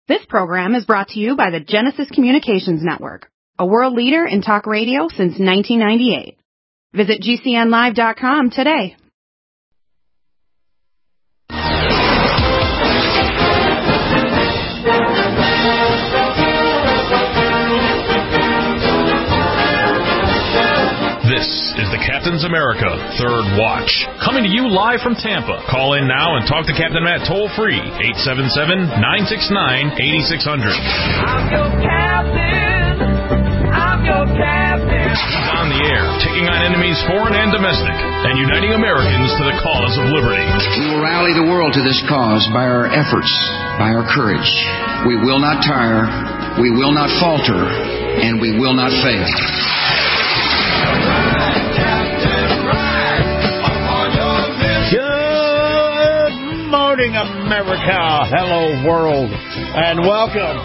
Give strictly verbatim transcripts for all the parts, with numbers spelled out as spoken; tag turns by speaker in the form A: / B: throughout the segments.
A: This program is brought to you by the Genesis Communications Network, a world leader in talk radio since nineteen ninety-eight. Visit G C N live dot com today.
B: This is the Captain's America Third Watch, coming to you live from Tampa. Call in now and talk to Captain Matt toll-free, eight seven seven, nine six nine, eight six zero zero.
C: I'm your captain. I'm your captain.
B: He's on the air, taking on enemies foreign and domestic, and uniting Americans to the cause of liberty.
D: We will rally the world to this cause by our efforts, by our courage. We will not tire, we will not falter, and we will not fail.
E: Good morning, America. Hello, world. And welcome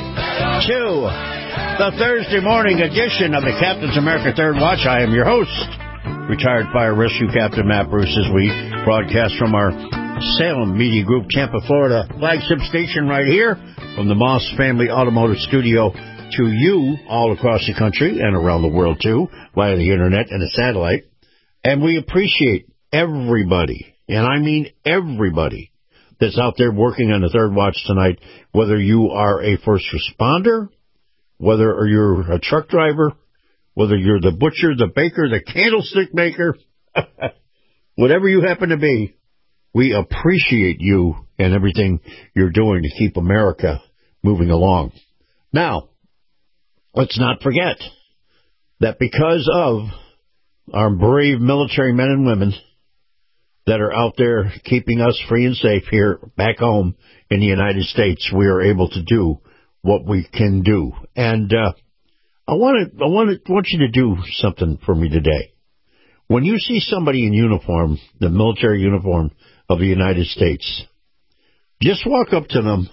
E: to the Thursday morning edition of the Captain's America Third Watch. I am your host, retired Fire Rescue Captain Matt Bruce, as we broadcast from our Salem Media Group, Tampa, Florida flagship station right here from the Moss Family Automotive Studio to you all across the country and around the world, too, via the internet and the satellite. And we appreciate everybody, and I mean everybody, that's out there working on the Third Watch tonight, whether you are a first responder, whether you're a truck driver, whether you're the butcher, the baker, the candlestick maker, whatever you happen to be, we appreciate you and everything you're doing to keep America moving along. Now, let's not forget that because of our brave military men and women that are out there keeping us free and safe here back home in the United States, we are able to do what we can do. And uh, I want to, I want to, want you to do something for me today. When you see somebody in uniform, the military uniform of the United States, just walk up to them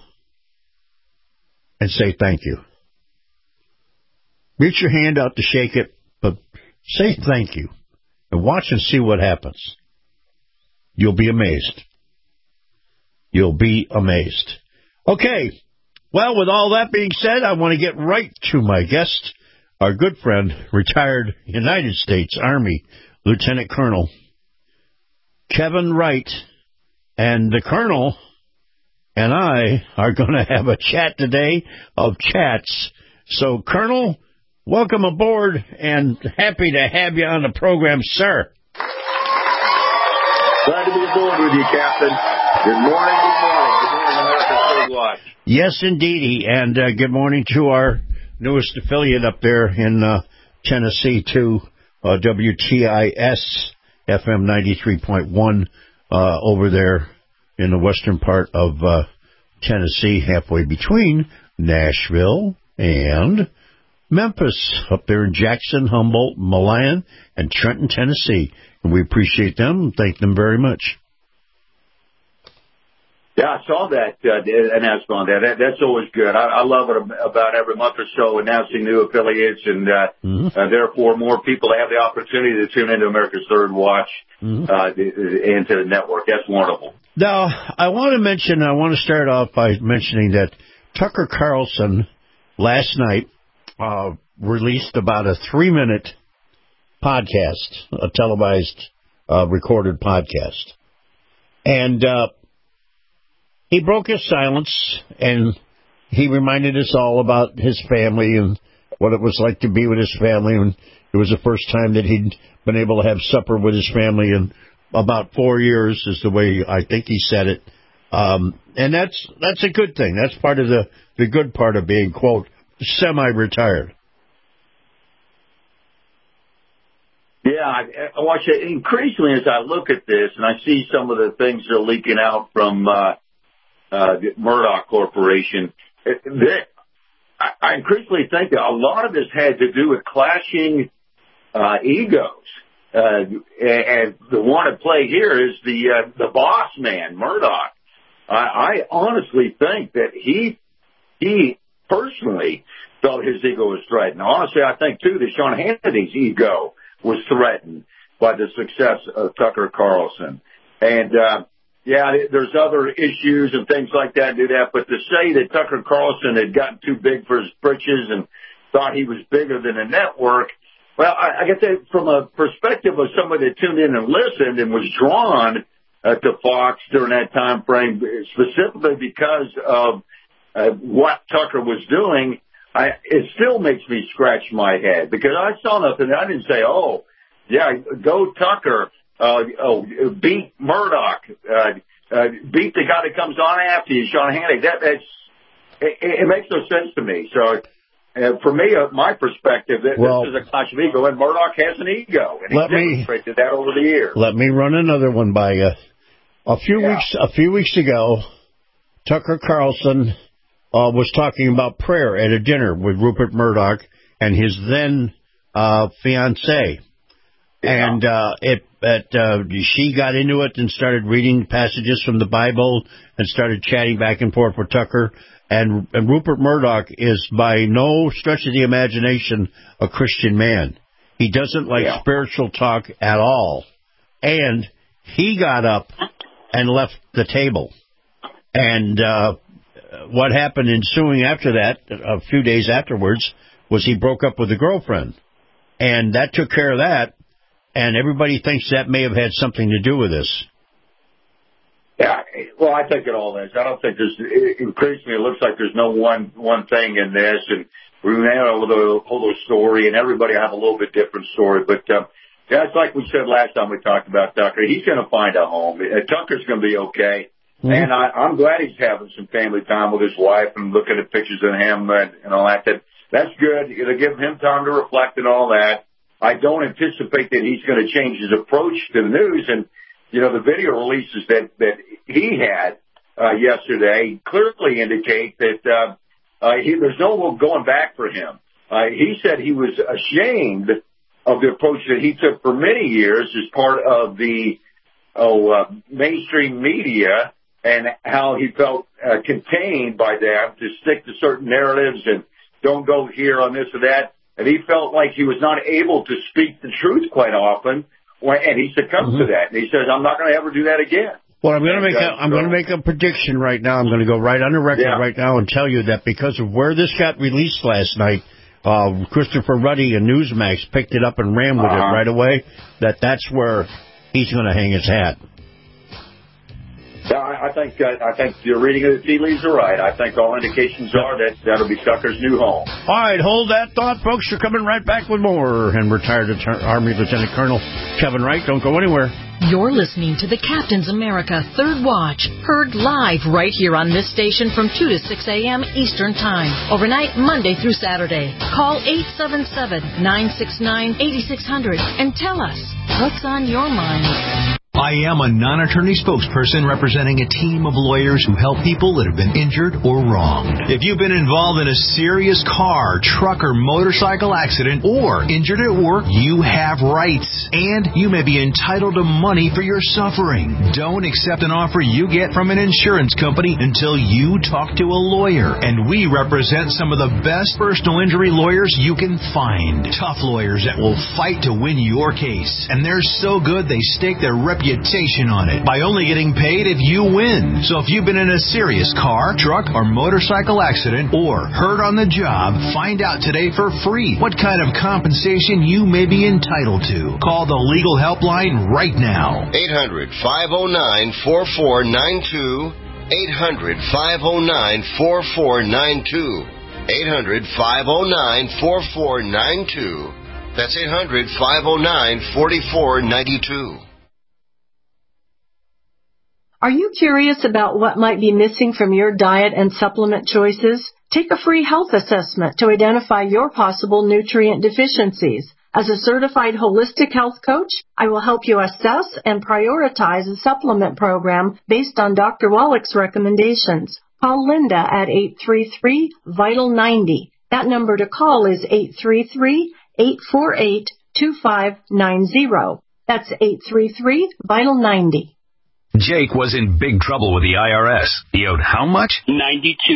E: and say thank you. Reach your hand out to shake it, but say thank you and watch and see what happens. You'll be amazed. You'll be amazed. Okay. Well, with all that being said, I want to get right to my guest, our good friend, retired United States Army Lieutenant Colonel Kevin Wright. And the Colonel and I are going to have a chat today of chats. So, Colonel, welcome aboard, and happy to have you on the program, sir.
F: Glad to be aboard with you, Captain. Good morning, good morning. Good morning, America's Third Watch.
E: Yes, indeedy, and uh, good morning to our newest affiliate up there in uh, Tennessee, too, uh, W T I S F M ninety-three point one uh, over there in the western part of uh, Tennessee, halfway between Nashville and Memphis, up there in Jackson, Humboldt, Milan, and Trenton, Tennessee. And we appreciate them and thank them very much.
F: Yeah, I saw that uh, announcement on that. that. That's always good. I, I love it about every month or so announcing new affiliates, and uh, mm-hmm. uh, therefore more people have the opportunity to tune into America's Third Watch mm-hmm. uh, and to the network. That's wonderful.
E: Now, I want to mention, I want to start off by mentioning that Tucker Carlson last night uh, released about a three-minute podcast, a televised, uh, recorded podcast. And uh, he broke his silence, and he reminded us all about his family and what it was like to be with his family. And it was the first time that he'd been able to have supper with his family in about four years, is the way I think he said it. Um, and that's that's a good thing. That's part of the, the good part of being, quote, semi-retired.
F: Yeah, I, I watch it increasingly as I look at this, and I see some of the things that are leaking out from uh, uh, the Murdoch Corporation. It, they, I, I increasingly think that a lot of this had to do with clashing uh, egos. Uh, and the one at play here is the uh, the boss man, Murdoch. I, I honestly think that he he personally felt his ego was threatened. Honestly, I think, too, that Sean Hannity's ego was threatened by the success of Tucker Carlson. And uh, yeah, there's other issues and things like that, do that. But to say that Tucker Carlson had gotten too big for his britches and thought he was bigger than the network, well, I, I get that from a perspective of somebody that tuned in and listened and was drawn uh, to Fox during that time frame, specifically because of uh, what Tucker was doing. I, it still makes me scratch my head because I saw nothing. I didn't say, oh, yeah, go Tucker. Uh, oh, beat Murdoch, uh, uh, beat the guy that comes on after you, Sean Hannity. That, that's, it, it makes no sense to me. So, uh, for me, uh, my perspective, that
E: well,
F: this is a clash of ego, and Murdoch has an ego, and he
E: let
F: demonstrated
E: me,
F: that over the years.
E: Let me run another one by you. A few
F: yeah.
E: weeks, a few weeks ago, Tucker Carlson uh, was talking about prayer at a dinner with Rupert Murdoch and his then uh, fiancée.
F: Yeah.
E: And uh, it, it, uh, she got into it and started reading passages from the Bible and started chatting back and forth with Tucker. And, and Rupert Murdoch is by no stretch of the imagination a Christian man. He doesn't like
F: yeah.
E: spiritual talk at all. And he got up and left the table. And uh, what happened ensuing after that, a few days afterwards, was he broke up with a girlfriend. And that took care of that. And everybody thinks that may have had something to do with this.
F: Yeah, well, I think it all is. I don't think there's, it, increasingly, it looks like there's no one one thing in this. And we have a little, whole story, and everybody have a little bit different story. But, um, yeah, it's like we said last time we talked about Tucker. He's going to find a home. Uh, Tucker's going to be okay. Mm-hmm. And I, I'm glad he's having some family time with his wife and looking at pictures of him and, and all that. that. That's good. It'll give him time to reflect and all that. I don't anticipate that he's going to change his approach to the news. And, you know, the video releases that, that he had uh, yesterday clearly indicate that uh, uh, he, there's no going back for him. Uh, he said he was ashamed of the approach that he took for many years as part of the oh, uh, mainstream media and how he felt uh, contained by them to stick to certain narratives and don't go here on this or that. And he felt like he was not able to speak the truth quite often, and he succumbed mm-hmm. to that. And he says, "I'm not going to ever do that again."
E: Well, I'm going to make a, I'm going to make a prediction right now. I'm going to go right on the record yeah. right now and tell you that because of where this got released last night, uh, Christopher Ruddy and Newsmax picked it up and ran with uh-huh. it right away. That that's where he's going to hang his hat.
F: Yeah, I, I think uh, I think your reading of the tea leaves are right. I think all indications are that that'll be Tucker's new home.
E: All right, hold that thought, folks. You're coming right back with more. And retired Army Lieutenant Colonel Kevin Wright. Don't go anywhere.
G: You're listening to the Captain's America Third Watch, heard live right here on this station from two to six a.m. Eastern Time, overnight Monday through Saturday. Call eight seven seven, nine six nine, eight six zero zero and tell us what's on your mind.
H: I am a non-attorney spokesperson representing a team of lawyers who help people that have been injured or wronged. If you've been involved in a serious car, truck, or motorcycle accident or injured at work, you have rights, and you may be entitled to money for your suffering. Don't accept an offer you get from an insurance company until you talk to a lawyer, and we represent some of the best personal injury lawyers you can find. Tough lawyers that will fight to win your case, and they're so good they stake their reputation on it by only getting paid if you win. So if you've been in a serious car, truck, or motorcycle accident or hurt on the job, find out today for free what kind of compensation you may be entitled to. Call the legal helpline right now.
I: eight hundred, five oh nine, four four nine two. eight hundred, five oh nine, four four nine two. eight hundred, five oh nine, four four nine two. That's eight hundred, five oh nine, four four nine two.
J: Are you curious about what might be missing from your diet and supplement choices? Take a free health assessment to identify your possible nutrient deficiencies. As a certified holistic health coach, I will help you assess and prioritize a supplement program based on Doctor Wallach's recommendations. Call Linda at eight three three, vital ninety. That number to call is eight three three, eight four eight, two five nine zero. That's eight three three, vital ninety.
K: Jake was in big trouble with the I R S. He owed how much?
L: ninety-two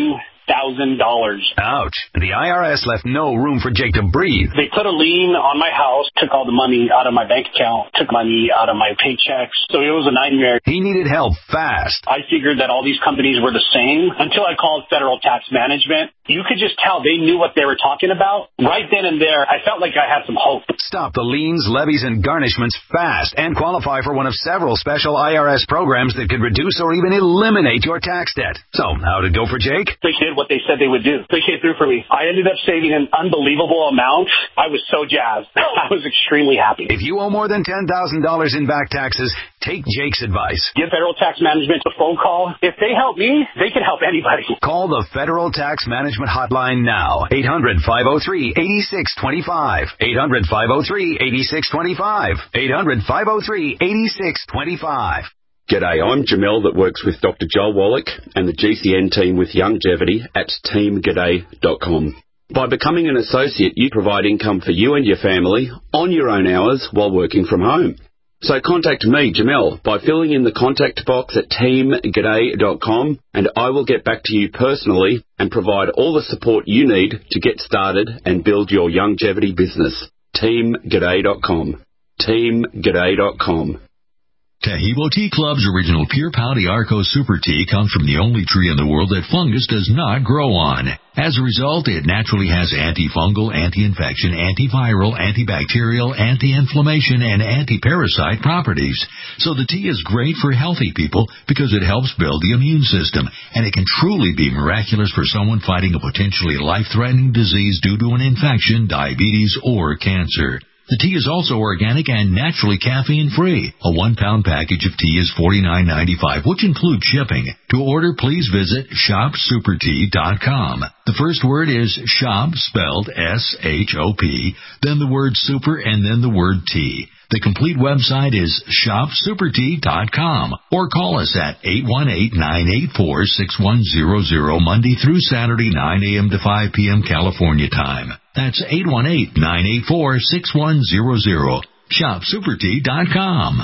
K: thousand dollars.
H: Ouch. The I R S left no room for Jake to breathe.
K: They put a lien on my house, took all the money out of my bank account, took money out of my paychecks. So it was a nightmare.
H: He needed help fast.
K: I figured that all these companies were the same until I called Federal Tax Management. You could just tell they knew what they were talking about. Right then and there, I felt like I had some hope.
H: Stop the liens, levies, and garnishments fast and qualify for one of several special I R S programs that could reduce or even eliminate your tax debt. So, how'd it go for Jake?
K: They did what they said they would do. They came through for me. I ended up saving an unbelievable amount. I was so jazzed. I was extremely happy.
H: If you owe more than ten thousand dollars in back taxes, take Jake's advice.
K: Give Federal Tax Management a phone call. If they help me, they can help anybody.
H: Call the Federal Tax Management Hotline now. eight hundred, five oh three, eight six two five. eight hundred, five oh three, eight six two five. eight hundred, five oh three, eight six two five.
L: G'day, I'm Jamel that works with Doctor Joel Wallach and the G C N team with Longevity at team g'day dot com. By becoming an associate, you provide income for you and your family on your own hours while working from home. So contact me, Jamel, by filling in the contact box at team g'day dot com, and I will get back to you personally and provide all the support you need to get started and build your longevity business. team g'day dot com. team g'day dot com.
M: Taheebo Tea Club's original Pure Pau Arco Super Tea comes from the only tree in the world that fungus does not grow on. As a result, it naturally has antifungal, anti-infection, antiviral, antibacterial, anti-inflammation, and anti-parasite properties. So the tea is great for healthy people because it helps build the immune system, and it can truly be miraculous for someone fighting a potentially life-threatening disease due to an infection, diabetes, or cancer. The tea is also organic and naturally caffeine-free. A one-pound package of tea is forty-nine ninety-five, which includes shipping. To order, please visit shop super tea dot com. The first word is shop, spelled S H O P, then the word super, and then the word tea. The complete website is shop super tea dot com, or call us at eight one eight, nine eight four, six one zero zero Monday through Saturday, nine a.m. to five p.m. California time. That's eight one eight, nine eight four, six one zero zero. shop super tea dot com.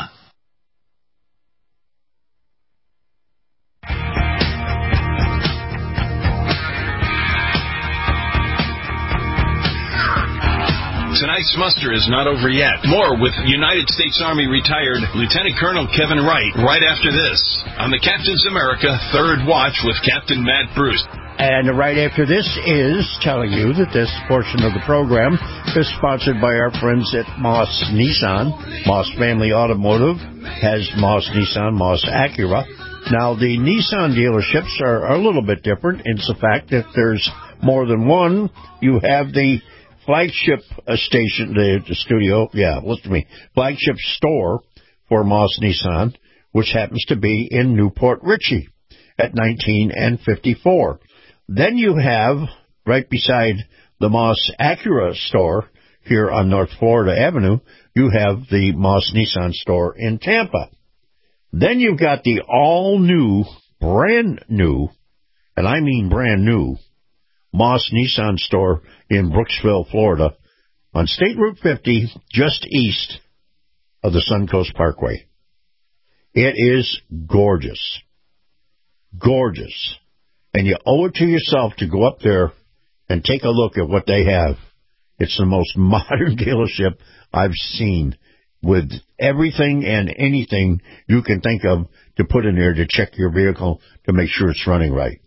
B: Tonight's muster is not over yet. More with United States Army retired Lieutenant Colonel Kevin Wright right after this on the Captain's America Third Watch with Captain Matt Bruce.
E: And right after this is telling you that this portion of the program is sponsored by our friends at Moss Nissan. Moss Family Automotive has Moss Nissan, Moss Acura. Now, the Nissan dealerships are, are a little bit different. It's the fact that there's more than one. You have the flagship uh, station, the, the studio, yeah, listen to me, flagship store for Moss Nissan, which happens to be in Newport Richey at nineteen and fifty-four. Then you have, right beside the Moss Acura store here on North Florida Avenue, you have the Moss Nissan store in Tampa. Then you've got the all-new, brand new, and I mean brand new, Moss Nissan store in Brooksville, Florida, on State Route fifty, just east of the Suncoast Parkway. It is gorgeous. Gorgeous. And you owe it to yourself to go up there and take a look at what they have. It's the most modern dealership I've seen, with everything and anything you can think of to put in there to check your vehicle to make sure it's running right.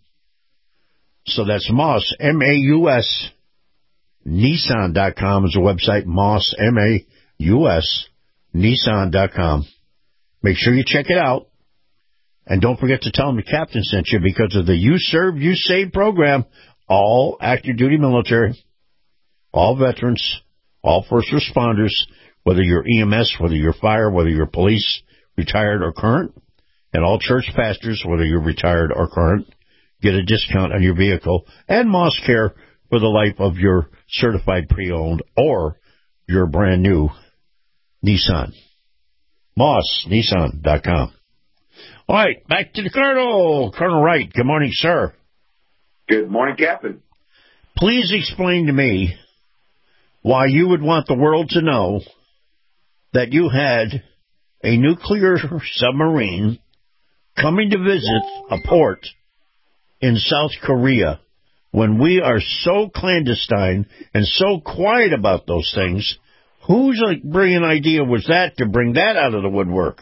E: So that's Moss, M A U S, Nissan dot com is the website, Moss, M A U S, Nissan dot com. Make sure you check it out. And don't forget to tell them the captain sent you, because of the You Serve, You Save program. All active duty military, all veterans, all first responders, whether you're E M S, whether you're fire, whether you're police, retired or current, and all church pastors, whether you're retired or current, get a discount on your vehicle and Moss Care for the life of your certified pre-owned or your brand new Nissan. Moss Nissan dot com. All right, back to the Colonel. Colonel Wright, good morning, sir.
F: Good morning, Captain.
E: Please explain to me why you would want the world to know that you had a nuclear submarine coming to visit a port in South Korea when we are so clandestine and so quiet about those things? Whose like, brilliant idea was that to bring that out of the woodwork?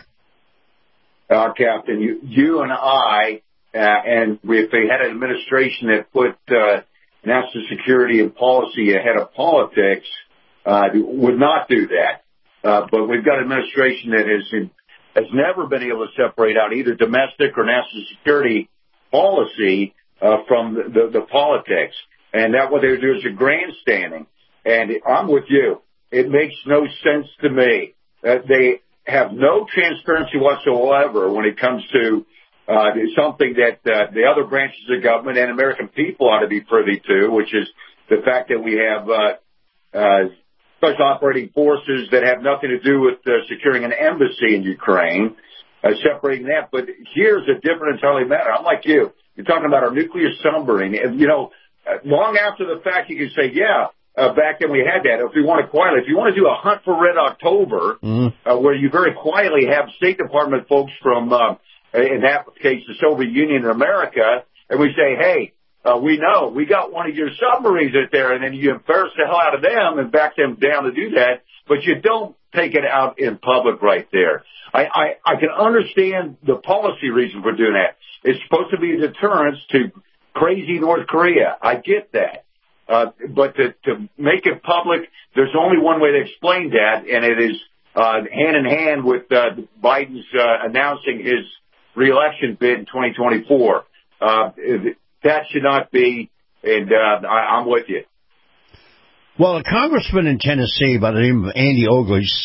F: Uh, Captain, you, you and I, uh, and if they had an administration that put uh, national security and policy ahead of politics, uh, would not do that. Uh, but we've got an administration that has, has never been able to separate out either domestic or national security policy uh, from the, the, the politics. And that what they do is a grandstanding. And I'm with you. It makes no sense to me that they have no transparency whatsoever when it comes to uh, something that uh, the other branches of government and American people ought to be privy to, which is the fact that we have uh, uh, special operating forces that have nothing to do with uh, securing an embassy in Ukraine, uh, separating that. But here's a different entirely matter. I'm like you. You're talking about our nuclear submarine. And, you know, long after the fact, you can say, yeah, Uh, back then we had that. If we want to quietly, if you want to do a hunt for Red October, mm. uh, where you very quietly have State Department folks from, uh, in that case, the Soviet Union and America, and we say, hey, uh, we know we got one of your submarines out there, and then you embarrass the hell out of them and back them down to do that, but you don't take it out in public right there. I, I, I can understand the policy reason for doing that. It's supposed to be a deterrence to crazy North Korea. I get that. Uh, but to, to make it public, there's only one way to explain that, and it is uh, hand in hand with uh, Biden's uh, announcing his reelection bid in twenty twenty-four. Uh, that should not be, and uh, I, I'm with you.
E: Well, a congressman in Tennessee by the name of Andy Ogles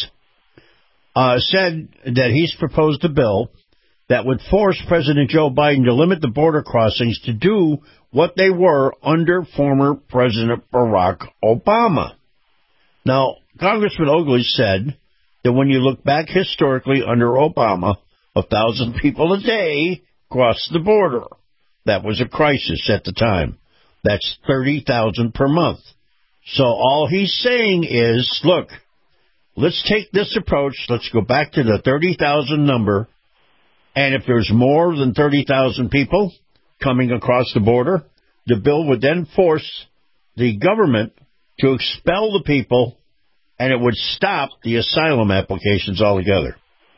E: uh, said that he's proposed a bill that would force President Joe Biden to limit the border crossings to do what they were under former President Barack Obama. Now, Congressman Ogles said that when you look back historically under Obama, a thousand people a day crossed the border. That was a crisis at the time. That's thirty thousand per month. So all he's saying is, look, let's take this approach. Let's go back to the thirty thousand number. And if there's more than thirty thousand people coming across the border, the bill would then force the government to expel the people, and it would stop the asylum applications altogether.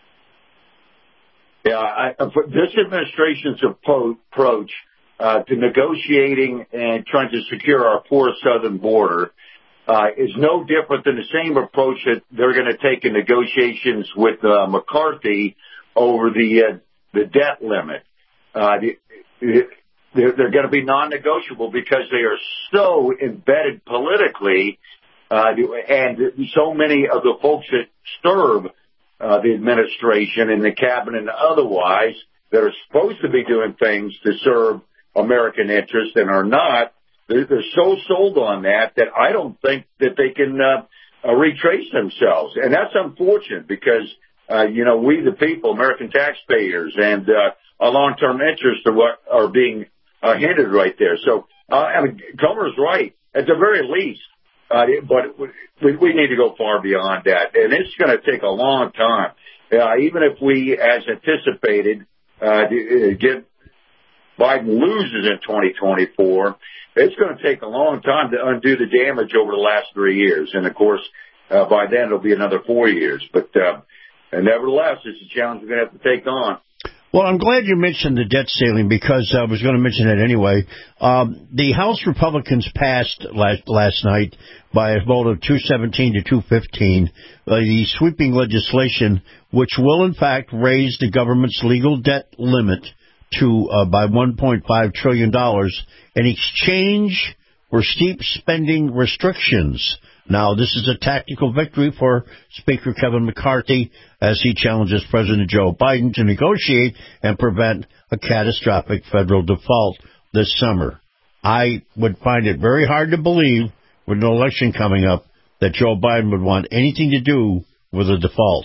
F: Yeah, I, this administration's approach uh, to negotiating and trying to secure our poor southern border uh, is no different than the same approach that they're going to take in negotiations with uh, McCarthy over the uh, the debt limit. Uh, they're, they're going to be non-negotiable because they are so embedded politically, uh, and so many of the folks that serve uh, the administration and the cabinet and otherwise that are supposed to be doing things to serve American interests and are not, they're, they're so sold on that that I don't think that they can uh, uh, retrace themselves. And that's unfortunate because Uh, you know, we the people, American taxpayers, and uh, our long-term interests are what are being uh, hindered right there. So, uh, I mean, Comer's right at the very least, uh, but we, we need to go far beyond that, and it's going to take a long time. Uh, even if we, as anticipated, uh, get Biden loses in twenty twenty-four, it's going to take a long time to undo the damage over the last three years, and of course, uh, by then it'll be another four years, but. Uh, And nevertheless, it's a challenge we're going to have to take on.
E: Well, I'm glad you mentioned the debt ceiling because I was going to mention it anyway. Um, the House Republicans passed last, last night by a vote of two seventeen to two fifteen uh, the sweeping legislation which will, in fact, raise the government's legal debt limit to uh, by one point five trillion dollars in exchange for steep spending restrictions. Now, this is a tactical victory for Speaker Kevin McCarthy as he challenges President Joe Biden to negotiate and prevent a catastrophic federal default this summer. I would find it very hard to believe, with an election coming up, that Joe Biden would want anything to do with a default.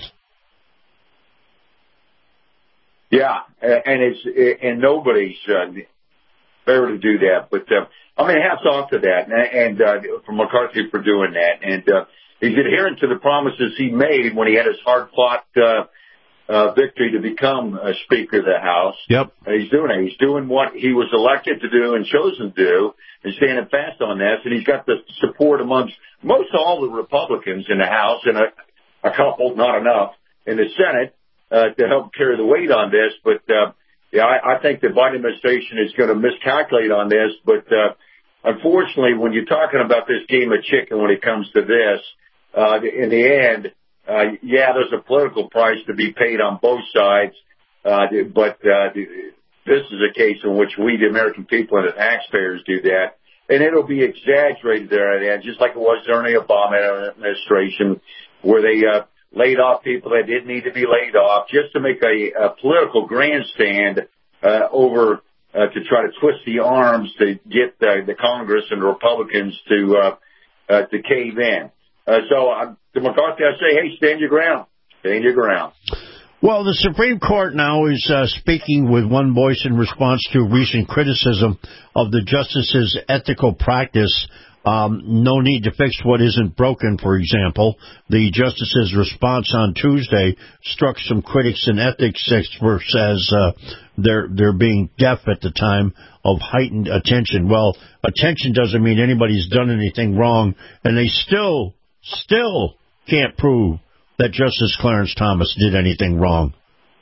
F: Yeah, and it's and nobody's uh, fair to do that, but. Uh, I mean, hats off to that, and, and uh, for McCarthy for doing that. And uh, he's adherent to the promises he made when he had his hard-fought uh, uh, victory to become a Speaker of the House.
E: Yep.
F: And he's doing it. He's doing what he was elected to do and chosen to do. and standing fast on this, and he's got the support amongst most all the Republicans in the House and a, a couple, not enough, in the Senate uh, to help carry the weight on this. But, uh, yeah, I, I think the Biden administration is going to miscalculate on this. But, uh, unfortunately, when you're talking about this game of chicken when it comes to this, uh, in the end, uh, yeah, there's a political price to be paid on both sides. Uh, but, uh, this is a case in which we, the American people and the taxpayers, do that. And it'll be exaggerated there at the end, just like it was during the Obama administration, where they, uh, laid off people that didn't need to be laid off just to make a, a political grandstand, uh, over, uh, to try to twist the arms to get the, the Congress and the Republicans to, uh, uh, to cave in. Uh, so uh, to McCarthy, I say, hey, stand your ground. Stand your ground.
E: Well, the Supreme Court now is uh, speaking with one voice in response to recent criticism of the justices' ethical practice. Um, no need to fix what isn't broken, for example. The justices' response on Tuesday struck some critics and ethics experts as uh, they're they're being deaf at the time of heightened attention. Well, attention doesn't mean anybody's done anything wrong, and they still, still can't prove that Justice Clarence Thomas did anything wrong.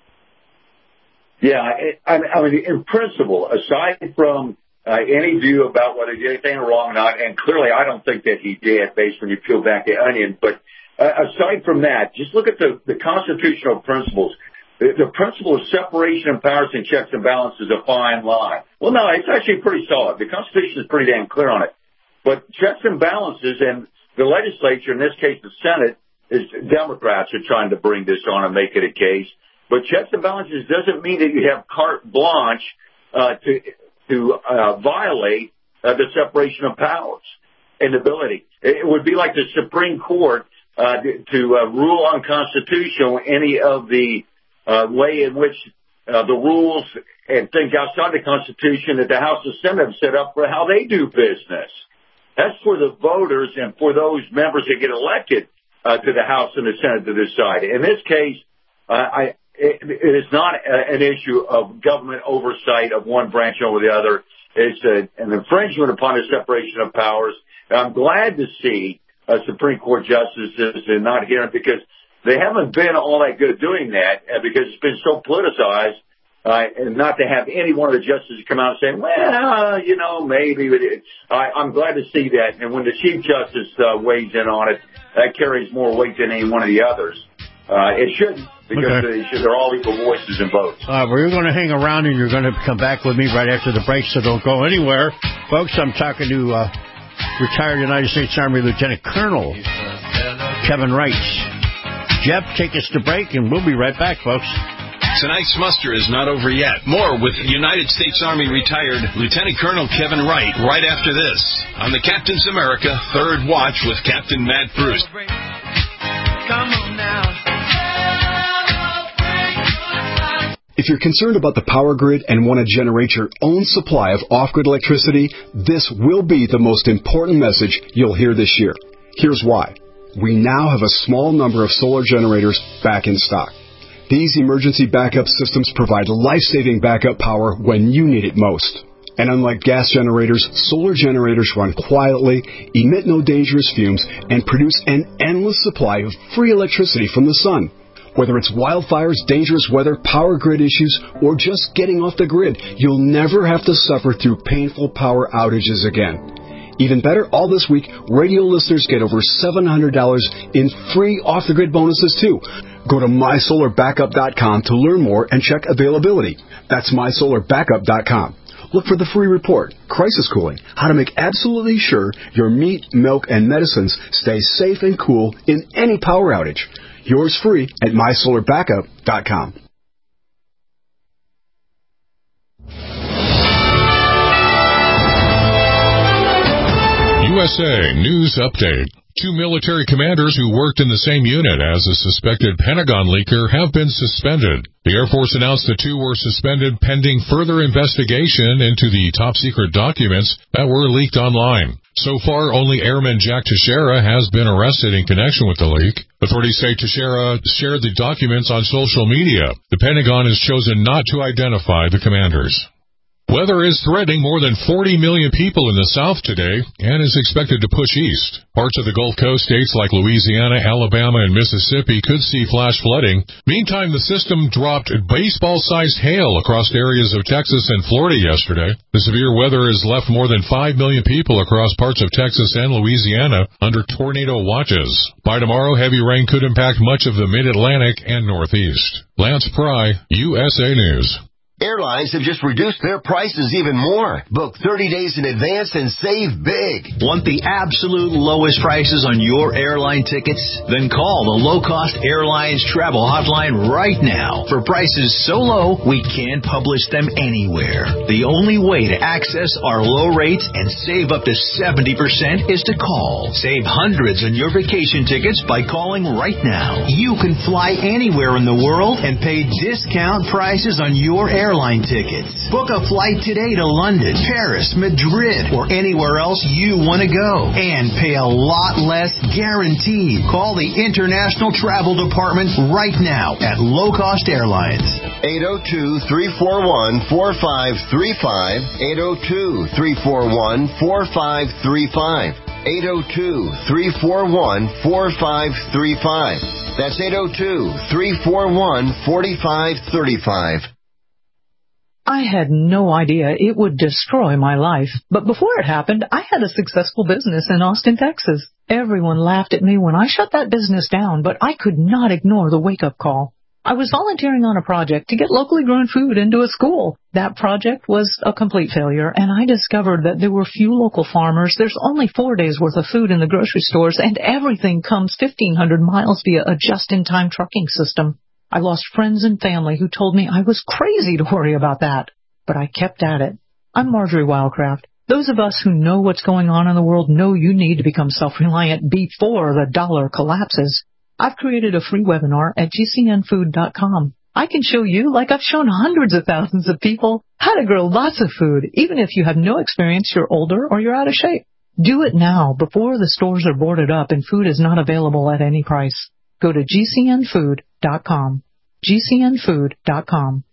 F: Yeah, I, I mean, in principle, aside from uh, any view about whether he did anything wrong or not, and clearly I don't think that he did, based when you peel back the onion, but uh, aside from that, just look at the, the constitutional principles. The, the principle of separation of powers and checks and balances is a fine line. Well, no, it's actually pretty solid. The Constitution is pretty damn clear on it. But checks and balances, and the legislature, in this case the Senate, is Democrats are trying to bring this on and make it a case. But checks and balances doesn't mean that you have carte blanche uh, to to uh, violate uh, the separation of powers and ability. It would be like the Supreme Court uh, to uh, rule unconstitutional any of the uh, way in which uh, the rules and things outside the Constitution that the House and Senate have set up for how they do business. That's for the voters and for those members that get elected Uh, to the House and the Senate to decide. In this case, uh, I, it, it is not a, an issue of government oversight of one branch over the other. It's a, an infringement upon the separation of powers. And I'm glad to see uh, Supreme Court justices and not hearing, because they haven't been all that good doing that, uh, because it's been so politicized. Uh, and not to have any one of the justices come out and say, well, you know, maybe. I, I'm glad to see that. And when the Chief Justice uh, weighs in on it, that carries more weight than any one of the others. Uh, it shouldn't, because okay. they should, they're all equal voices in votes.
E: Uh, well, you're going to hang around, and you're going to come back with me right after the break, so don't go anywhere. Folks, I'm talking to uh, retired United States Army Lieutenant Colonel Kevin Wright. Jeff, take us to break, and we'll be right back, folks.
B: Tonight's muster is not over yet. More with United States Army retired Lieutenant Colonel Kevin Wright right after this on the Captain's America Third Watch with Captain Matt Bruce.
C: Come on now.
N: If you're concerned about the power grid and want to generate your own supply of off-grid electricity, this will be the most important message you'll hear this year. Here's why. We now have a small number of solar generators back in stock. These emergency backup systems provide life-saving backup power when you need it most. And unlike gas generators, solar generators run quietly, emit no dangerous fumes, and produce an endless supply of free electricity from the sun. Whether it's wildfires, dangerous weather, power grid issues, or just getting off the grid, you'll never have to suffer through painful power outages again. Even better, all this week, radio listeners get over seven hundred dollars in free off-the-grid bonuses, too. Go to my solar backup dot com to learn more and check availability. That's my solar backup dot com. Look for the free report, Crisis Cooling, how to make absolutely sure your meat, milk, and medicines stay safe and cool in any power outage. Yours free at my solar backup dot com.
O: U S A News Update. Two military commanders who worked in the same unit as a suspected Pentagon leaker have been suspended. The Air Force announced the two were suspended pending further investigation into the top-secret documents that were leaked online. So far, only Airman Jack Teixeira has been arrested in connection with the leak. Authorities say Teixeira shared the documents on social media. The Pentagon has chosen not to identify the commanders. Weather is threatening more than forty million people in the South today and is expected to push east. Parts of the Gulf Coast states like Louisiana, Alabama, and Mississippi could see flash flooding. Meantime, the system dropped baseball-sized hail across areas of Texas and Florida yesterday. The severe weather has left more than five million people across parts of Texas and Louisiana under tornado watches. By tomorrow, heavy rain could impact much of the Mid-Atlantic and Northeast. Lance Pry, U S A News.
I: Airlines have just reduced their prices even more. Book thirty days in advance and save big.
H: Want the absolute lowest prices on your airline tickets? Then call the Low Cost Airlines Travel Hotline right now. For prices so low, we can't publish them anywhere. The only way to access our low rates and save up to seventy percent is to call. Save hundreds on your vacation tickets by calling right now. You can fly anywhere in the world and pay discount prices on your airline Airline tickets. Book a flight today to London, Paris, Madrid, or anywhere else you want to go. And pay a lot less guaranteed. Call the International Travel Department right now at Low Cost Airlines.
I: eight oh two, three four one, four five three five. eight oh two, three four one, four five three five. eight oh two, three four one, four five three five. That's eight oh two, three four one, four five three five.
P: I had no idea it would destroy my life. But before it happened, I had a successful business in Austin, Texas. Everyone laughed at me when I shut that business down, but I could not ignore the wake-up call. I was volunteering on a project to get locally grown food into a school. That project was a complete failure, and I discovered that there were few local farmers. There's only four days' worth of food in the grocery stores, and everything comes fifteen hundred miles via a just-in-time trucking system. I lost friends and family who told me I was crazy to worry about that. But I kept at it. I'm Marjorie Wildcraft. Those of us who know what's going on in the world know you need to become self-reliant before the dollar collapses. I've created a free webinar at G C N food dot com. I can show you, like I've shown hundreds of thousands of people, how to grow lots of food, even if you have no experience, you're older, or you're out of shape. Do it now, before the stores are boarded up and food is not available at any price. Go to G C N food dot com. G C N food dot com.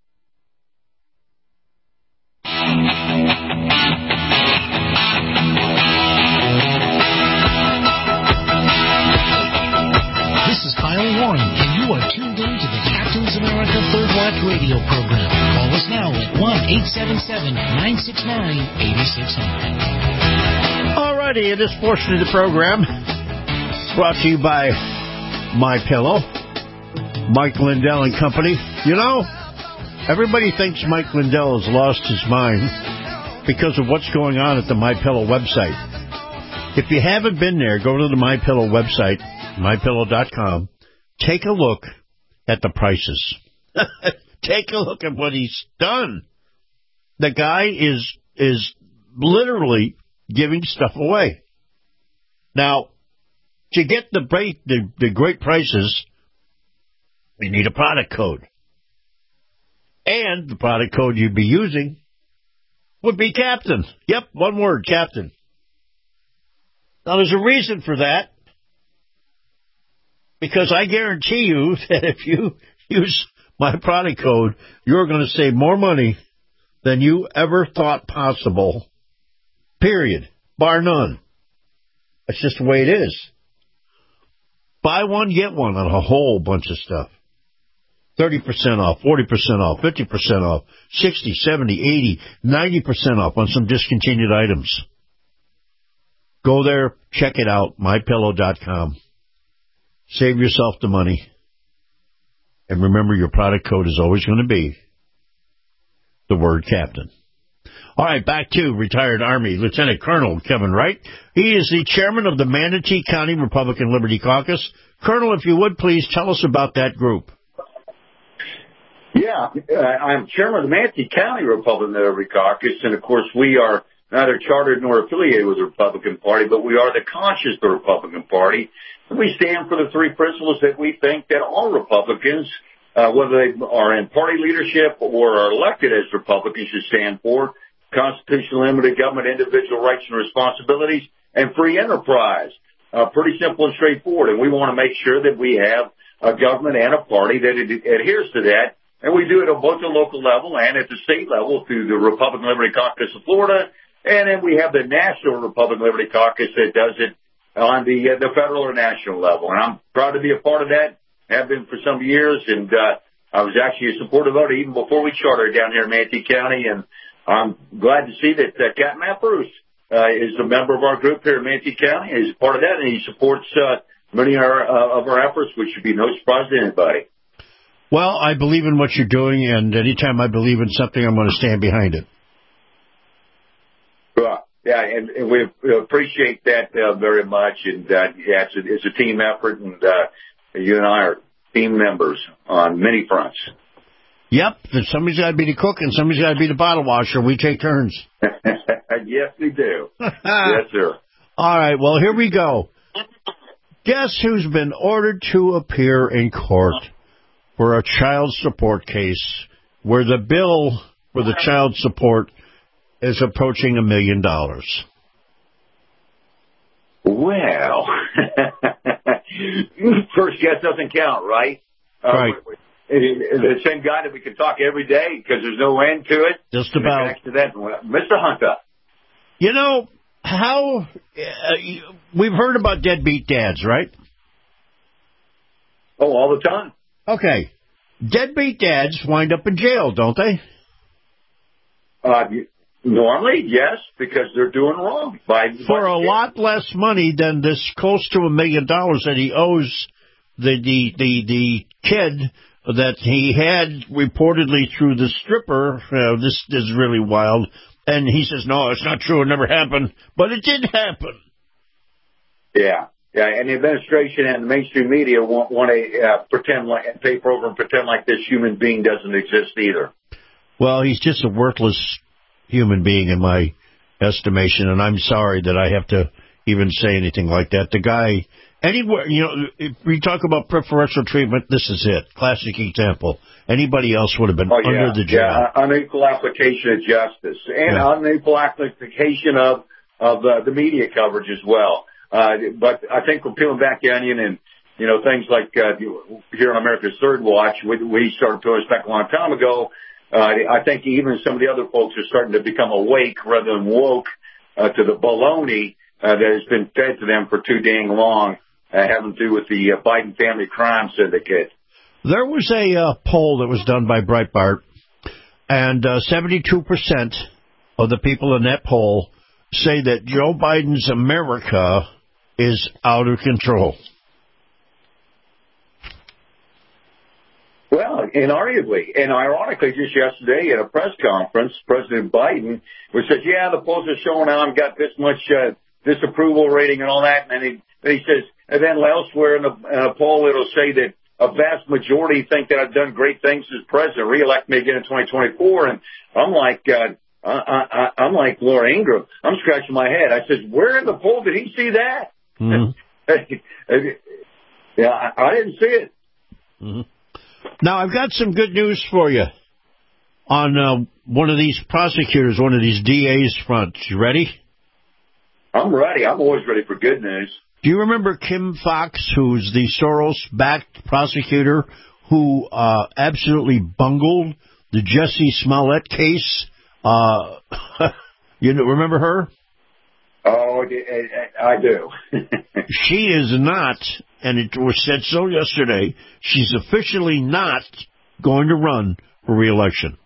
Q: This is Kyle Warren, and you are tuned in to the Captain's America Third Watch radio program. Call us now at one eight seven seven, nine six nine, eight six zero zero.
E: All righty, in this portion of the program, brought to you by MyPillow, Mike Lindell and Company. You know, everybody thinks Mike Lindell has lost his mind because of what's going on at the MyPillow website. If you haven't been there, go to the MyPillow website, my pillow dot com. Take a look at the prices. Take a look at what he's done. The guy is is literally giving stuff away. Now, to get the great, the, the great prices, we need a product code. And the product code you'd be using would be Captain. Yep, one word, Captain. Now, there's a reason for that. Because I guarantee you that if you use my product code, you're going to save more money than you ever thought possible. Period. Bar none. That's just the way it is. Buy one, get one on a whole bunch of stuff. thirty percent off, forty percent off, fifty percent off, sixty, seventy, eighty, ninety percent off on some discontinued items. Go there, check it out, my pillow dot com. Save yourself the money. And remember, your product code is always going to be the word Captain. All right, back to retired Army Lieutenant Colonel Kevin Wright. He is the chairman of the Manatee County Republican Liberty Caucus. Colonel, if you would, please tell us about that group.
F: Yeah, I'm chairman of the Manatee County Republican Liberty Caucus, and, of course, we are neither chartered nor affiliated with the Republican Party, but we are the conscience of the Republican Party. We stand for the three principles that we think that all Republicans, uh, whether they are in party leadership or are elected as Republicans, should stand for: constitutional limited government, individual rights and responsibilities, and free enterprise. Uh, pretty simple and straightforward. And we want to make sure that we have a government and a party that ad- adheres to that and we do it on both the local level and at the state level through the Republican Liberty Caucus of Florida. And then we have the National Republican Liberty Caucus that does it on the uh, the federal or national level. And I'm proud to be a part of that, have been for some years. And uh, I was actually a supporter of it even before we chartered down here in Manatee County. And I'm glad to see that uh, Captain Matt Bruce uh, is a member of our group here in Manatee County. He's a part of that, and he supports uh, many of our, uh, of our efforts, which should be no surprise to anybody.
E: Well, I believe in what you're doing, and anytime I believe in something, I'm going to stand behind it.
F: Right. Yeah, and, and we appreciate that uh, very much. And uh, yeah, it's a, it's a team effort, and uh, you and I are team members on many fronts.
E: Yep, and somebody's got to be the cook, and somebody's got to be the bottle washer. We take turns.
F: Yes, we do. Yes, sir.
E: All right, well, here we go. Guess who's been ordered to appear in court for a child support case where the bill for the child support is approaching a million dollars?
F: Well, first guess doesn't count, right?
E: Right.
F: Uh, the same guy that we can talk every day because there's no end to it.
E: Just about.
F: Back to that, Mister Hunter.
E: You know, how uh, we've heard about deadbeat dads, right?
F: Oh, all the time.
E: Okay. Deadbeat dads wind up in jail, don't they?
F: Uh, normally, yes, because they're doing wrong. By,
E: For
F: by
E: a lot less money than this close to a million dollars that he owes the, the, the, the kid that he had reportedly through the stripper. Uh, this is really wild. And he says, no, it's not true. It never happened. But it did happen.
F: Yeah. Yeah, and the administration and the mainstream media want, want to uh, pretend like, paper over and pretend like this human being doesn't exist either.
E: Well, he's just a worthless human being in my estimation, and I'm sorry that I have to even say anything like that. The guy, anywhere, you know, if we talk about preferential treatment, this is it. Classic example. Anybody else would have been
F: oh, yeah,
E: under the jail.
F: Yeah, unequal application of justice and
E: yeah.
F: unequal application of, of uh, the media coverage as well. Uh, but I think we're peeling back the onion and, you know, things like, uh, here on America's Third Watch, we, we started peeling this back a long time ago. Uh, I think even some of the other folks are starting to become awake rather than woke, uh, to the baloney, uh, that has been fed to them for too dang long, uh, having to do with the uh, Biden family crime syndicate.
E: There was a uh, poll that was done by Breitbart, and uh, seventy-two percent of the people in that poll say that Joe Biden's America is out of control.
F: Well, inarguably, and ironically, just yesterday at a press conference, President Biden was says, yeah, the polls are showing how I've got this much uh, disapproval rating and all that. And he, and he says, and then elsewhere in, the, in a poll, it'll say that a vast majority think that I've done great things as president, reelect me again in twenty twenty-four. And I'm like, uh, I, I, I'm like Laura Ingraham. I'm scratching my head. I said, where in the poll did he see that?
E: Mm-hmm.
F: yeah, I, I didn't see it.
E: Mm-hmm. Now, I've got some good news for you on uh, one of these prosecutors, one of these D A's fronts. You ready?
F: I'm ready. I'm always ready for good news.
E: Do you remember Kim Fox, who's the Soros-backed prosecutor who uh, absolutely bungled the Jussie Smollett case? Uh, you know, remember her?
F: Oh, I do.
E: She is not, and it was said so yesterday, she's officially not going to run for re-election.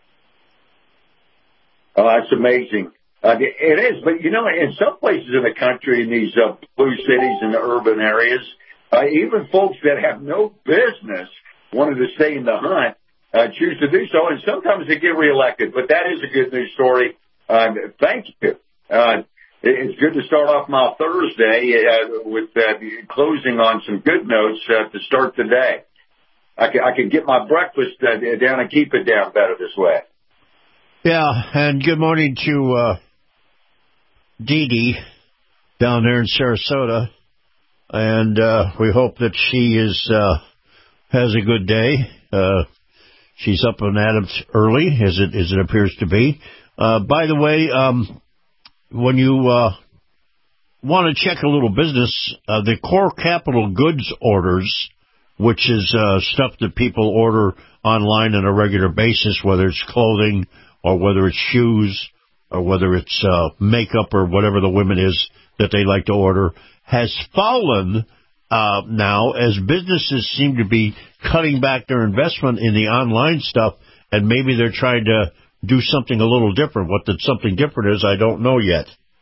F: Oh, that's amazing. Uh, it is, but you know, in some places in the country, in these uh, blue cities and the urban areas, uh, even folks that have no business wanted to stay in the hunt uh, choose to do so, and sometimes they get reelected. But that is a good news story. Uh, thank you. Uh, it's good to start off my Thursday uh, with uh, closing on some good notes uh, to start the day. I can, I can get my breakfast uh, down and keep it down better this way.
E: Yeah, and good morning to uh, Dee Dee down there in Sarasota, and uh, we hope that she is uh, has a good day. Uh, she's up and at it early, as it as it appears to be. Uh, by the way, um, when you uh, want to check a little business, uh, the core capital goods orders which is uh, stuff that people order online on a regular basis, whether it's clothing or whether it's shoes or whether it's uh, makeup or whatever the women is that they like to order, has fallen uh, now as businesses seem to be cutting back their investment in the online stuff, and maybe they're trying to do something a little different. What that something different is, I don't know yet.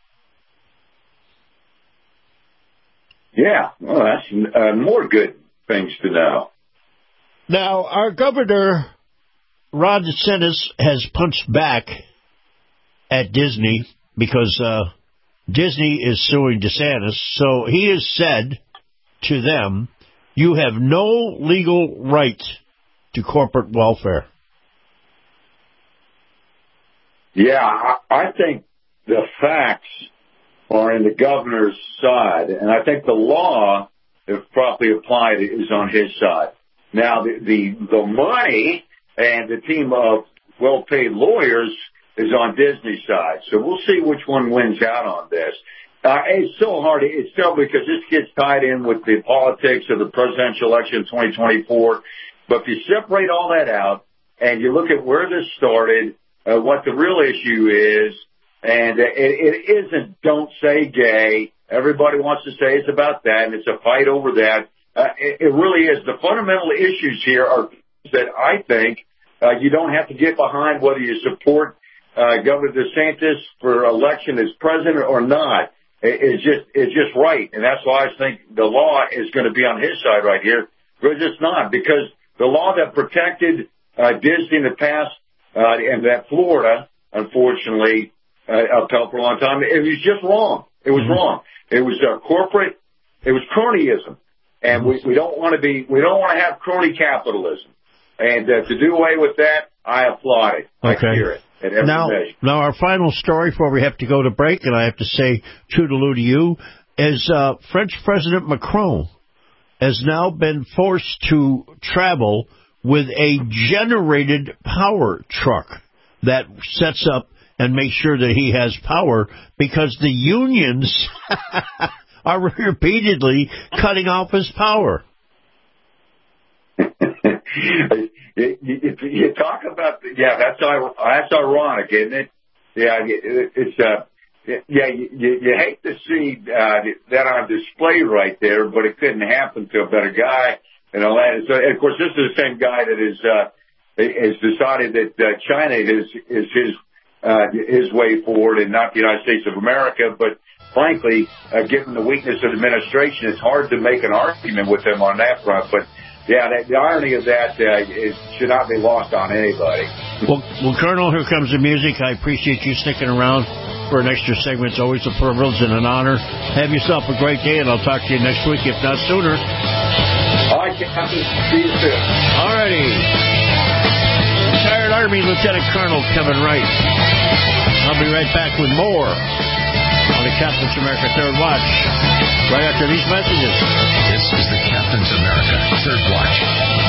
F: Yeah, well, that's uh, more good things to know.
E: Now, our governor, Ron DeSantis, has punched back at Disney because uh, Disney is suing DeSantis. So he has said to them, you have no legal right to corporate welfare.
F: Yeah, I, I think the facts are in the governor's side, and I think the law, if properly applied, is on his side. Now, the the, the money and the team of well-paid lawyers is on Disney's side. So we'll see which one wins out on this. Uh, it's so hard. It's still because this gets tied in with the politics of the presidential election in twenty twenty-four. But if you separate all that out and you look at where this started, uh, what the real issue is, and it, it isn't don't say gay. Everybody wants to say it's about that, and it's a fight over that. Uh, it, it really is. The fundamental issues here are that I think uh, you don't have to get behind whether you support uh, Governor DeSantis for election as president or not. It, it's just it's just right, and that's why I think the law is going to be on his side right here. Because it's not, because the law that protected uh, Disney in the past uh, and that Florida, unfortunately, uh, upheld for a long time, it was just wrong. It was mm-hmm. wrong. It was uh, corporate. It was cronyism, and we, we don't want to be. We don't want to have crony capitalism. And uh, to do away with that, I applaud it.
E: Okay.
F: I hear it at every
E: now,
F: measure.
E: now, our final story before we have to go to break, and I have to say toodaloo to you, is uh, French President Macron has now been forced to travel with a generated power truck that sets up and makes sure that he has power because the unions are repeatedly cutting off his power.
F: you, you, you talk about, yeah, that's that's ironic, isn't it? Yeah, it, it's uh, yeah, you, you hate to see uh, that on display right there, but it couldn't happen to a better guy. And all that. So, and of course, this is the same guy that is uh, has decided that uh, China is is his uh, his way forward, and not the United States of America. But frankly, uh, given the weakness of the administration, it's hard to make an argument with them on that front. But yeah, that, the irony of that uh, is, should not be lost on anybody.
E: Well, well, Colonel, here comes the music. I appreciate you sticking around for an extra segment. It's always a privilege and an honor. Have yourself a great day, and I'll talk to you next week, if not sooner.
F: All right, Captain. See you soon.
E: All righty. Retired Army Lieutenant Colonel Kevin Wright. I'll be right back with more on the Captain's America Third Watch right after these messages.
M: This is the Captain's America Third Watch.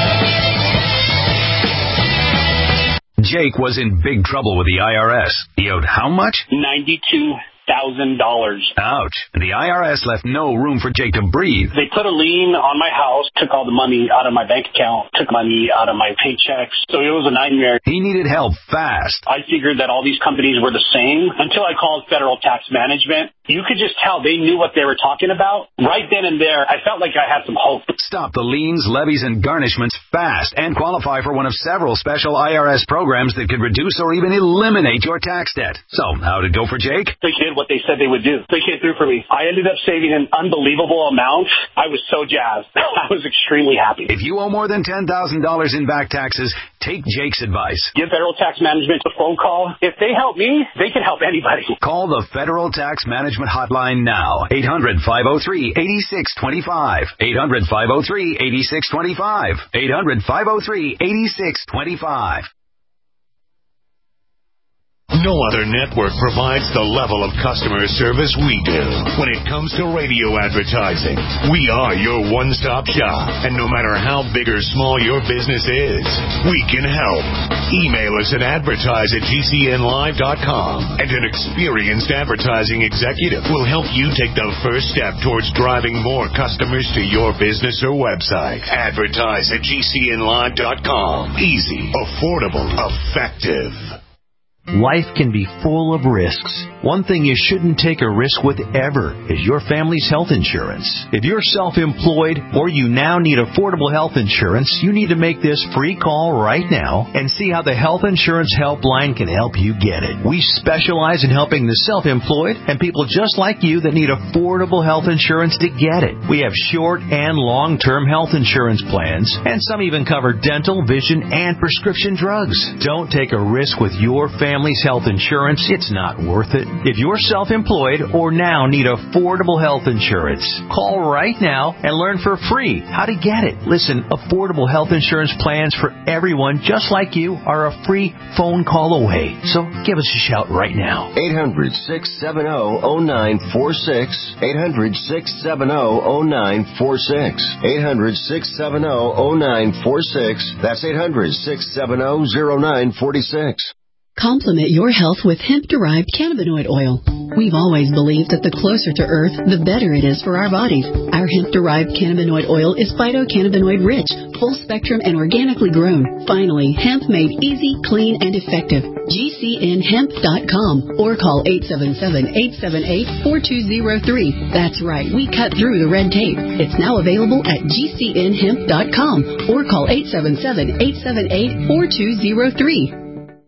H: Jake was in big trouble with the I R S. He owed how much?
K: ninety-two thousand dollars.
H: Ouch. And the I R S left no room for Jake to breathe.
K: They put a lien on my house, took all the money out of my bank account, took money out of my paychecks. So it was a nightmare.
H: He needed help fast.
K: I figured that all these companies were the same until I called Federal Tax Management. You could just tell they knew what they were talking about. Right then and there, I felt like I had some hope.
H: Stop the liens, levies, and garnishments fast and qualify for one of several special I R S programs that could reduce or even eliminate your tax debt. So, how'd it go for Jake?
K: They did what they said they would do. They came through for me. I ended up saving an unbelievable amount. I was so jazzed. I was extremely happy.
H: If you owe more than ten thousand dollars in back taxes, take Jake's advice.
K: Give Federal Tax Management a phone call. If they help me, they can help anybody.
H: Call the Federal Tax Management Hotline now. eight hundred, five oh three, eight six two five. eight hundred, five oh three, eight six two five. eight hundred, five oh three, eight six two five.
R: No other network provides the level of customer service we do. When it comes to radio advertising, we are your one-stop shop. And no matter how big or small your business is, we can help. Email us at advertise at G C N live dot com, and an experienced advertising executive will help you take the first step towards driving more customers to your business or website. Advertise at G C N live dot com. Easy, affordable, effective.
H: Life can be full of risks. One thing you shouldn't take a risk with ever is your family's health insurance. If you're self-employed or you now need affordable health insurance, you need to make this free call right now and see how the Health Insurance Helpline can help you get it. We specialize in helping the self-employed and people just like you that need affordable health insurance to get it. We have short and long-term health insurance plans, and some even cover dental, vision, and prescription drugs. Don't take a risk with your family. Family's health insurance, it's not worth it. If you're self-employed or now need affordable health insurance, call right now and learn for free how to get it. Listen, affordable health insurance plans for everyone just like you are a free phone call away. So give us a shout right now.
I: eight hundred, six seven zero, zero nine four six. eight hundred, six seven zero, zero nine four six. eight hundred, six seven zero, zero nine four six. That's eight hundred, six seven zero, zero nine four six.
S: Complement your health with hemp-derived cannabinoid oil. We've always believed that the closer to Earth, the better it is for our bodies. Our hemp-derived cannabinoid oil is phytocannabinoid rich, full spectrum, and organically grown. Finally, hemp made easy, clean, and effective. G C N hemp dot com or call eight seven seven, eight seven eight, four two zero three. That's right, we cut through the red tape. It's now available at G C N hemp dot com or call eight seven seven, eight seven eight, four two zero three.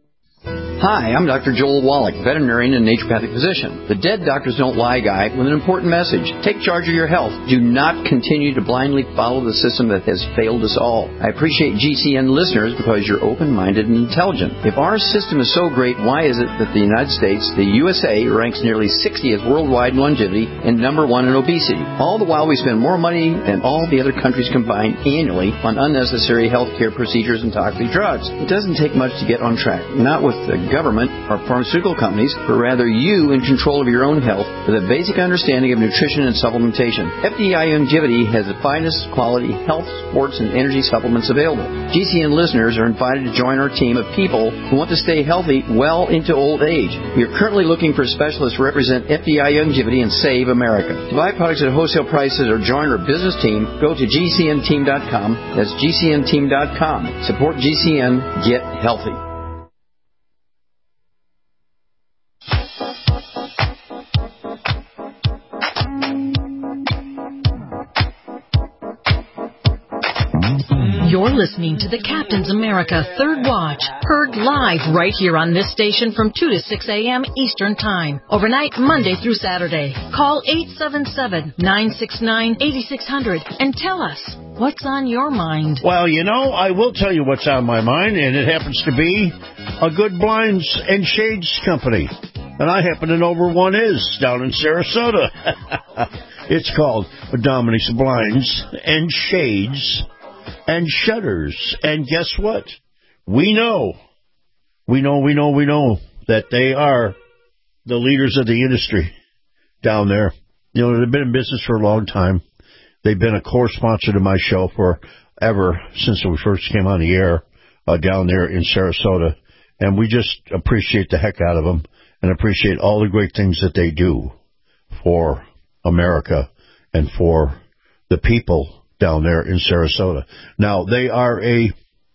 D: Hi, I'm Doctor Joel Wallach, veterinarian and naturopathic physician. The Dead Doctors Don't Lie guy with an important message. Take charge of your health. Do not continue to blindly follow the system that has failed us all. I appreciate G C N listeners because you're open-minded and intelligent. If our system is so great, why is it that the United States, the U S A, ranks nearly sixtieth worldwide in longevity and number one in obesity? All the while we spend more money than all the other countries combined annually on unnecessary health care procedures and toxic drugs. It doesn't take much to get on track. Not with the government or pharmaceutical companies, but rather you in control of your own health with a basic understanding of nutrition and supplementation. F D I Longevity has the finest quality health, sports, and energy supplements available. G C N listeners are invited to join our team of people who want to stay healthy well into old age. We are currently looking for specialists to represent F D I Longevity and Save America. To buy products at wholesale prices or join our business team, go to G C N team dot com. That's G C N team dot com. Support G C N. Get healthy.
G: You're listening to the Captain's America Third Watch, heard live right here on this station from two to six a.m. Eastern Time, overnight Monday through Saturday. Call eight seven seven, nine six nine, eight six zero zero and tell us what's on your mind.
E: Well, you know, I will tell you what's on my mind, and it happens to be a good blinds and shades company. And I happen to know where one is, down in Sarasota. It's called Dominic's Blinds and Shades and Shutters. And guess what? We know, we know, we know, we know that they are the leaders of the industry down there. You know, they've been in business for a long time. They've been a core sponsor to my show forever, since we first came on the air uh, down there in Sarasota. And we just appreciate the heck out of them and appreciate all the great things that they do for America and for the people down there in Sarasota. Now, they are a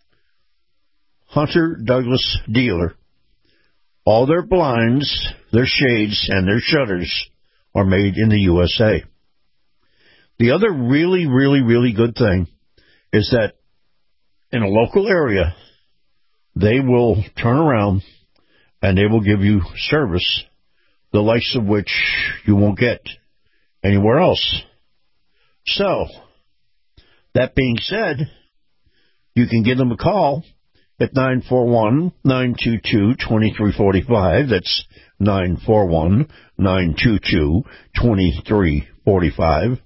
E: Hunter Douglas dealer. All their blinds, their shades, and their shutters are made in the U S A. The other really, really, really good thing is that in a local area, they will turn around and they will give you service, the likes of which you won't get anywhere else. So, that being said, you can give them a call at nine four one, nine two two, two three four five. That's nine four one, nine two two, two three four five.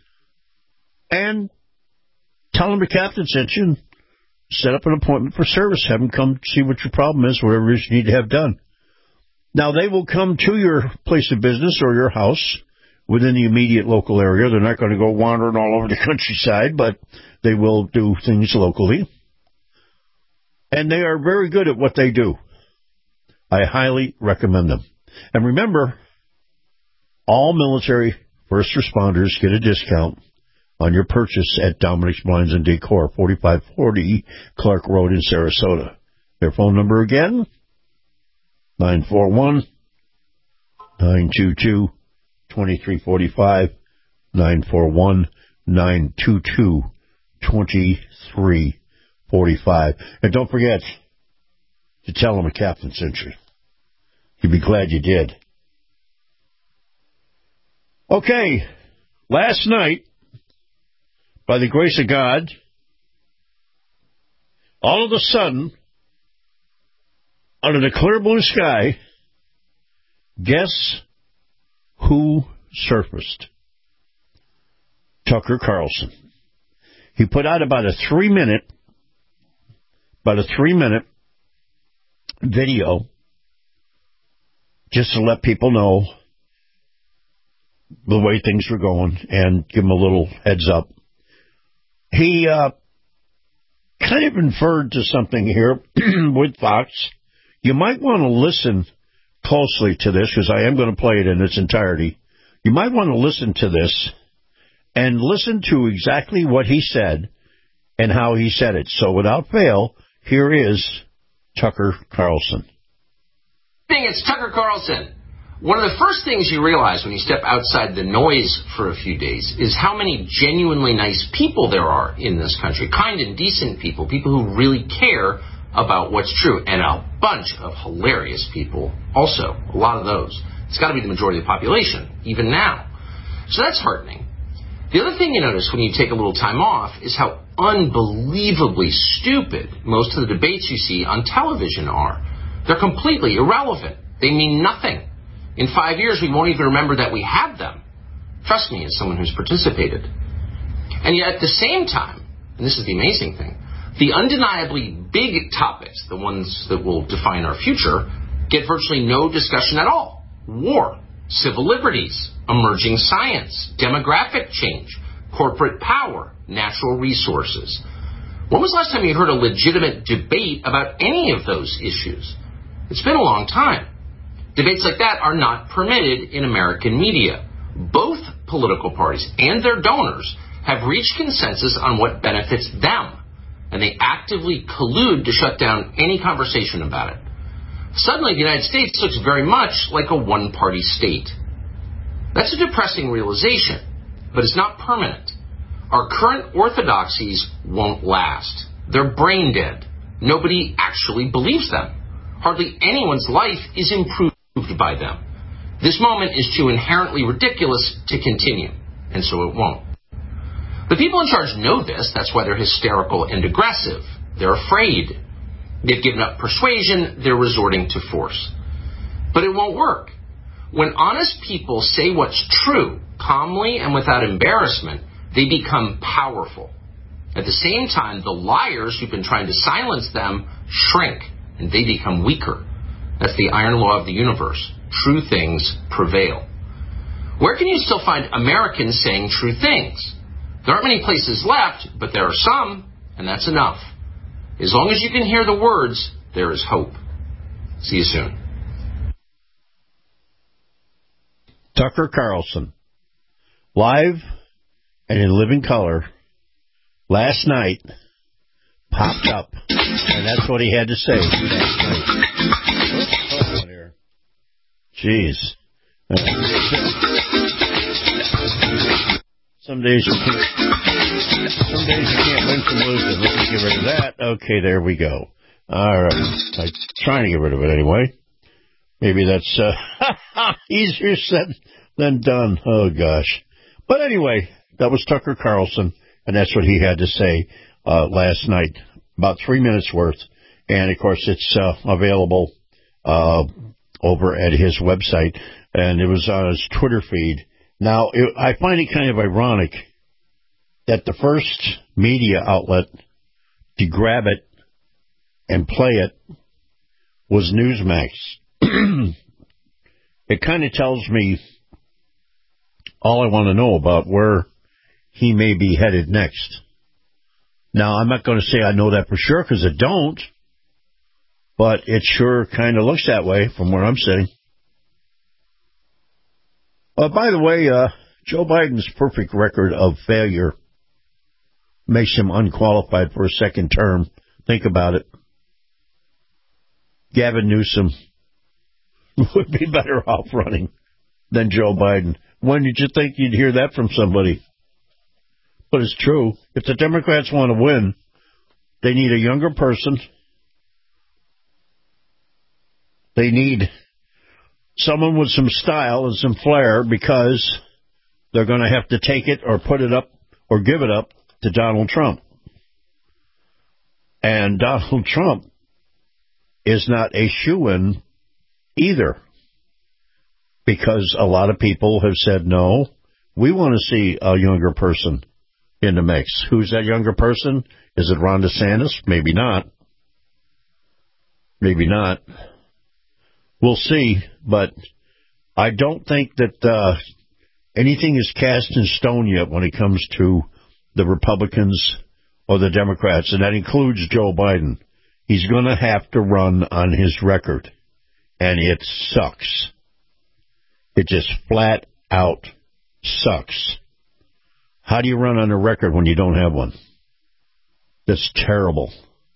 E: And tell them the captain sent you. Set up an appointment for service. Have them come see what your problem is, whatever it is you need to have done. Now, they will come to your place of business or your house within the immediate local area. They're not going to go wandering all over the countryside, but they will do things locally. And they are very good at what they do. I highly recommend them. And remember, all military first responders get a discount on your purchase at Dominic's Blinds and Decor, forty-five forty Clark Road in Sarasota. Their phone number again, nine four one, nine two two, two three four five, nine four one, nine two two, two three four five. And don't forget to tell them a captain sent you. You'd be glad you did. Okay, last night, by the grace of God, all of a sudden, under the clear blue sky, guess who surfaced? Tucker Carlson. He put out about a three-minute, about a three-minute video just to let people know the way things were going and give them a little heads up. He uh, kind of inferred to something here with Fox. You might want to listen closely to this, because I am going to play it in its entirety. You might want to listen to this and listen to exactly what he said and how he said it. So without fail, here is Tucker Carlson.
T: It's Tucker Carlson. One of the first things you realize when you step outside the noise for a few days is how many genuinely nice people there are in this country. Kind and decent people, people who really care about what's true, and a bunch of hilarious people also, a lot of those. It's got to be the majority of the population, even now. So that's heartening. The other thing you notice when you take a little time off is how unbelievably stupid most of the debates you see on television are. They're completely irrelevant. They mean nothing. In five years, we won't even remember that we had them. Trust me, as someone who's participated. And yet at the same time, and this is the amazing thing, the undeniably big topics, the ones that will define our future, get virtually no discussion at all. War, civil liberties, emerging science, demographic change, corporate power, natural resources. When was the last time you heard a legitimate debate about any of those issues? It's been a long time. Debates like that are not permitted in American media. Both political parties and their donors have reached consensus on what benefits them, and they actively collude to shut down any conversation about it. Suddenly, the United States looks very much like a one-party state. That's a depressing realization, but it's not permanent. Our current orthodoxies won't last. They're brain dead. Nobody actually believes them. Hardly anyone's life is improved by them. This moment is too inherently ridiculous to continue, and so it won't. The people in charge know this. That's why they're hysterical and aggressive. They're afraid. They've given up persuasion. They're resorting to force. But it won't work. When honest people say what's true, calmly and without embarrassment, they become powerful. At the same time, the liars who've been trying to silence them shrink, and they become weaker. That's the iron law of the universe. True things prevail. Where can you still find Americans saying true things? There aren't many places left, but there are some, and that's enough. As long as you can hear the words, there is hope. See you soon.
E: Tucker Carlson, live and in living color, last night, popped up, and that's what he had to say last night. Oh, here. Jeez. Uh, some days you can't. Some days you can't win from losing. Let's just get rid of that. Okay, there we go. All right. I'm trying to get rid of it anyway. Maybe that's uh, easier said than done. Oh, gosh. But anyway, that was Tucker Carlson, and that's what he had to say uh, last night. About three minutes worth. And, of course, it's uh, available uh, over at his website, and it was on his Twitter feed. Now, it, I find it kind of ironic that the first media outlet to grab it and play it was Newsmax. it kind of tells me all I want to know about where he may be headed next. Now, I'm not going to say I know that for sure because I don't, but it sure kind of looks that way from where I'm sitting. Uh, by the way, uh, Joe Biden's perfect record of failure makes him unqualified for a second term. Think about it. Gavin Newsom would be better off running than Joe Biden. When did you think you'd hear that from somebody? But it's true. If the Democrats want to win, they need a younger person. They need someone with some style and some flair because they're going to have to take it or put it up or give it up to Donald Trump. And Donald Trump is not a shoo-in either, because a lot of people have said, no, we want to see a younger person in the mix. Who's that younger person? Is it Ron DeSantis? Maybe not. Maybe not. We'll see, but I don't think that uh, anything is cast in stone yet when it comes to the Republicans or the Democrats, and that includes Joe Biden. He's going to have to run on his record, and it sucks. It just flat out sucks. How do you run on a record when you don't have one? That's terrible.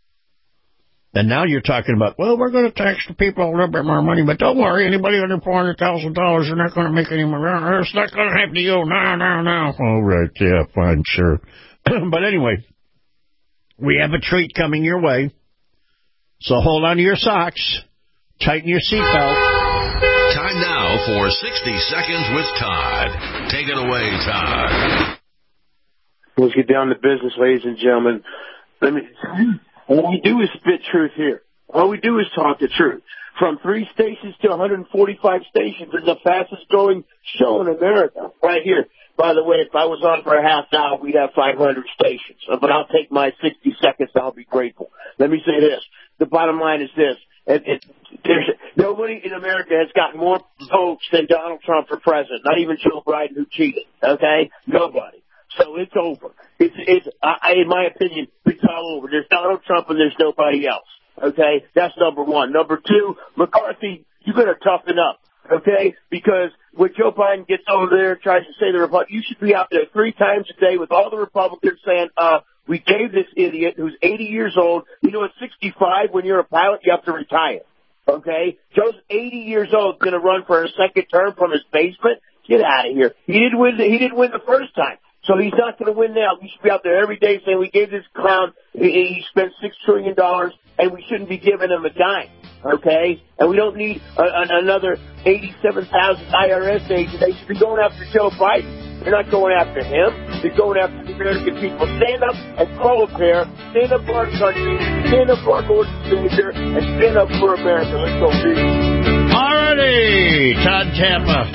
E: And now you're talking about, well, we're going to tax the people a little bit more money, but don't worry, anybody under four hundred thousand dollars are not going to make any more. It's not going to happen to you. No, no, no. All right, yeah, fine, sure. But anyway, we have a treat coming your way. So hold on to your socks. Tighten your seatbelt.
B: Time now for sixty Seconds with Todd. Take it away, Todd.
U: Let's get down to business, ladies and gentlemen. Let me... All we do is spit truth here. All we do is talk the truth. From three stations to one hundred forty-five stations, it's the fastest growing show in America, right here. By the way, if I was on for a half hour, we'd have five hundred stations. But I'll take my sixty seconds. I'll be grateful. Let me say this. The bottom line is this. It, it, there's, nobody in America has gotten more votes than Donald Trump for president. Not even Joe Biden, who cheated. Okay? Nobody. So it's over. It's, it's, I, in my opinion, it's all over. There's Donald Trump and there's nobody else. Okay? That's number one. Number two, McCarthy, you better toughen up. Okay? Because when Joe Biden gets over there and tries to say the Republican, you should be out there three times a day with all the Republicans saying, uh, we gave this idiot who's eighty years old, you know, at sixty-five, when you're a pilot, you have to retire. Okay? Joe's eighty years old, going to run for a second term from his basement. Get out of here. He didn't win the, he didn't win the first time. So he's not going to win now. We should be out there every day saying we gave this clown, he spent six trillion dollars, and we shouldn't be giving him a dime, okay? And we don't need a, a, another eighty-seven thousand I R S agents. They should be going after Joe Biden. They're not going after him. They're going after the American people. Stand up and grow a pair. Stand up for our country. Stand up for our Lord and Savior. And stand up for America. Let's go, dude.
E: All righty, Todd Tampa.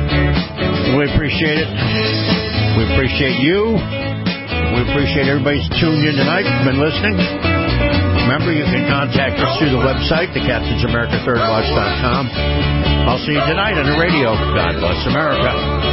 E: We appreciate it. We appreciate you. We appreciate everybody's tuned in tonight, been listening. Remember, you can contact us through the website, the captains america third watch dot com. I'll see you tonight on the radio. God bless America.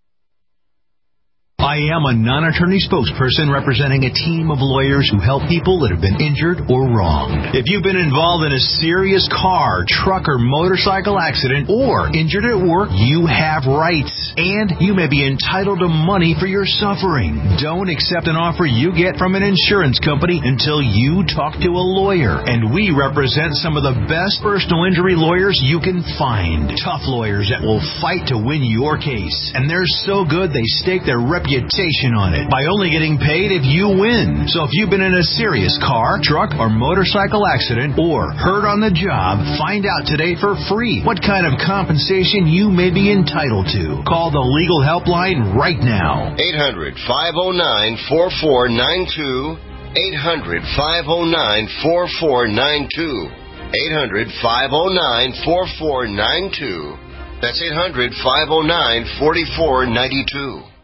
H: I am a non-attorney spokesperson representing a team of lawyers who help people that have been injured or wronged. If you've been involved in a serious car, truck, or motorcycle accident or injured at work, you have rights, and you may be entitled to money for your suffering. Don't accept an offer you get from an insurance company until you talk to a lawyer, and we represent some of the best personal injury lawyers you can find. Tough lawyers that will fight to win your case, and they're so good they stake their reputation on it by only getting paid if you win. So if you've been in a serious car, truck, or motorcycle accident or hurt on the job, find out today for free what kind of compensation you may be entitled to. Call the legal helpline right now.
I: eight hundred, five oh nine, four four nine two. eight hundred, five oh nine, four four nine two. eight hundred, five oh nine, four four nine two. That's eight hundred, five oh nine, four four nine two.